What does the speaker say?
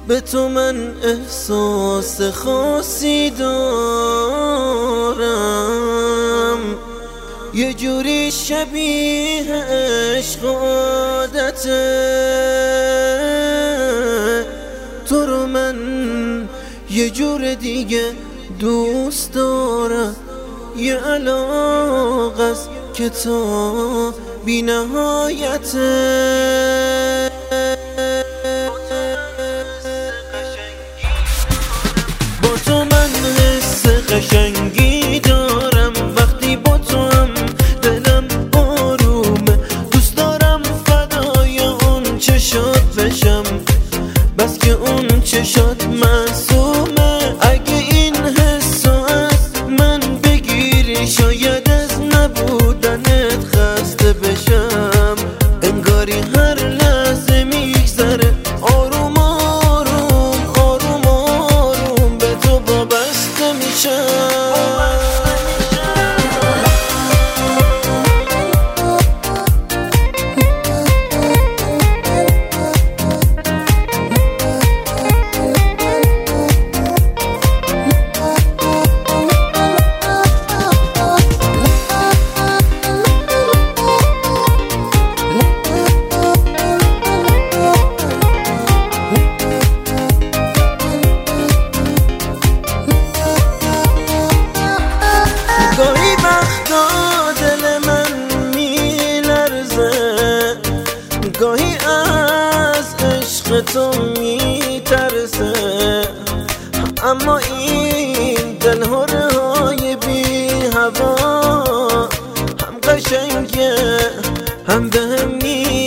به تو من احساس خاصی دارم، یه جوری شبیه عشق و عادته. تو رو من یه جور دیگه دوست دارم، یه علاقه است که تا بی نهایته. با تو من حس قشنگی دارم، وقتی با تو هم دلم آرومه. دوست دارم فدای اون چشات بشم، بس که اون چشات معصومه. اگه این حسو از من بگیری شاید از نبودنت خسته بشم. انگاری هر لحظه میگذره آروم آروم آروم آروم به تو وابسته میشم. گاهی وقتا دل من میلرزه، گاهی از عشق تو میترسه، اما این دلهره های بی هوا هم قشنگه هم بهم